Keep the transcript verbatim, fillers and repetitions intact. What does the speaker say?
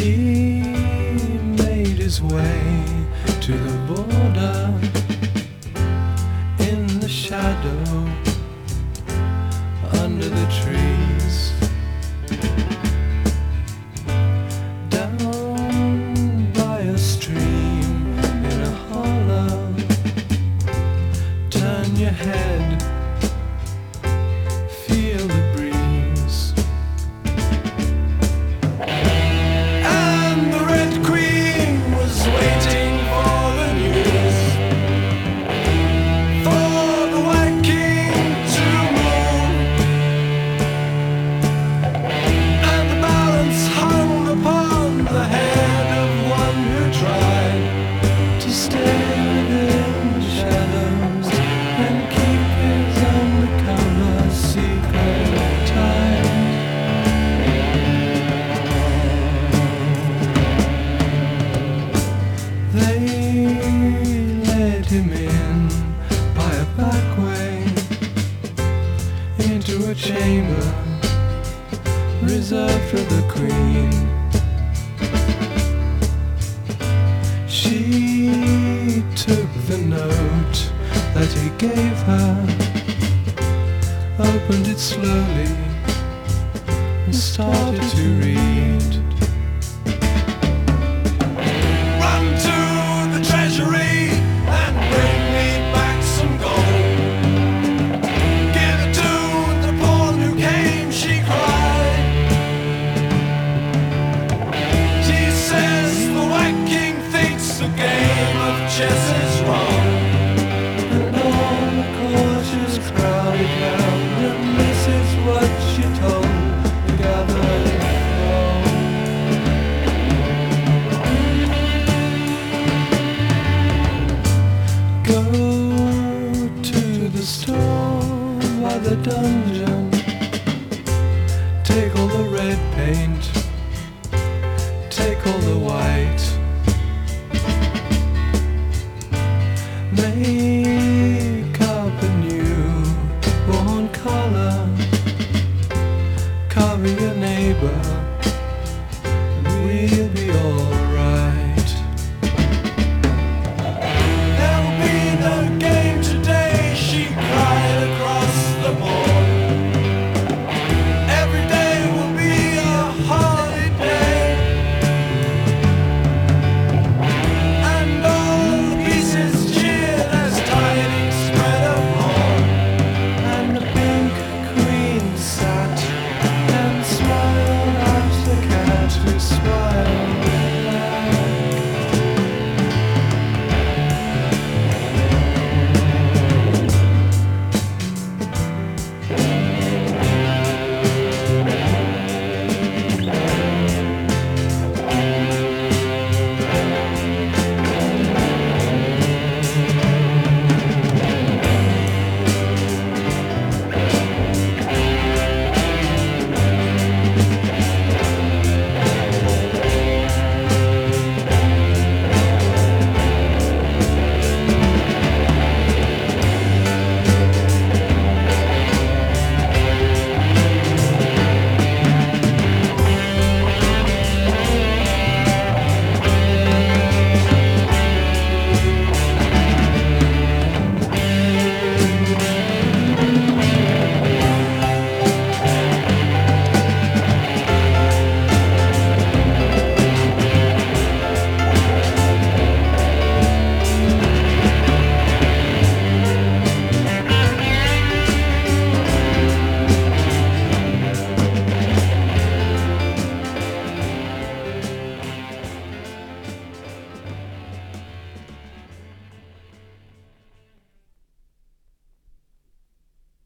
He made his way to the border in the shadow under the trees. Down by a stream in a hollow, turn your head, feel the breeze. And the Red Queen was waiting for the news, for the White King to move. And the balance hung upon the head of one who tried to stay within the shadows and keep his undercover secret tight. They led him in by a back way into a chamber reserved for the Queen. She took the note that he gave her, opened it slowly and started to read. Run to the treasury and bring me back some gold. Give it to the pawn who came, she cried. She says the White King thinks the game of chess is wrong. And all the courtiers crowded round, and this is what she told the gathering throng. Go to the store by the dungeon, take all the red paint, take all the white.